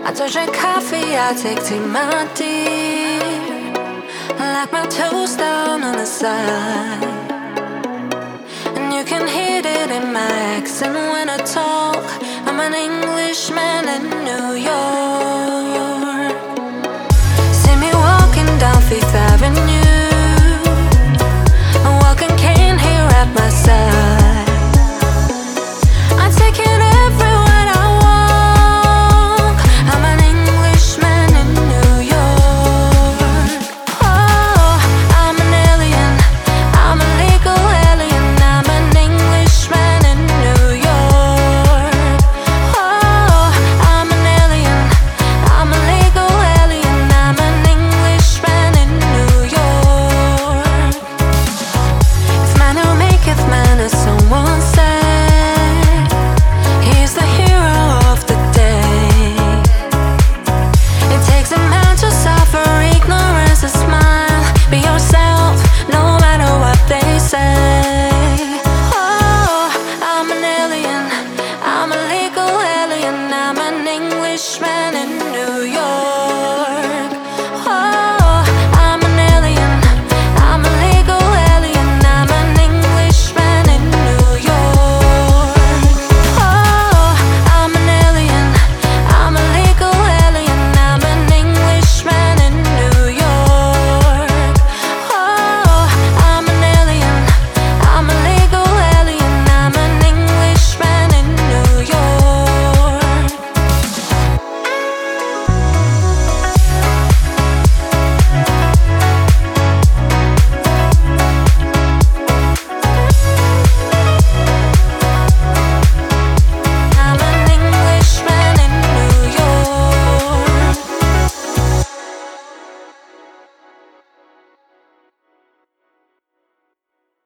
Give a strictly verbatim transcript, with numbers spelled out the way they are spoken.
I don't drink coffee, I take tea, my dear. I like my toast down on the side, and you can hear it in my accent when I talk. I'm an Englishman in New York. See me walking down Fifth Avenue, a walking cane here at my side.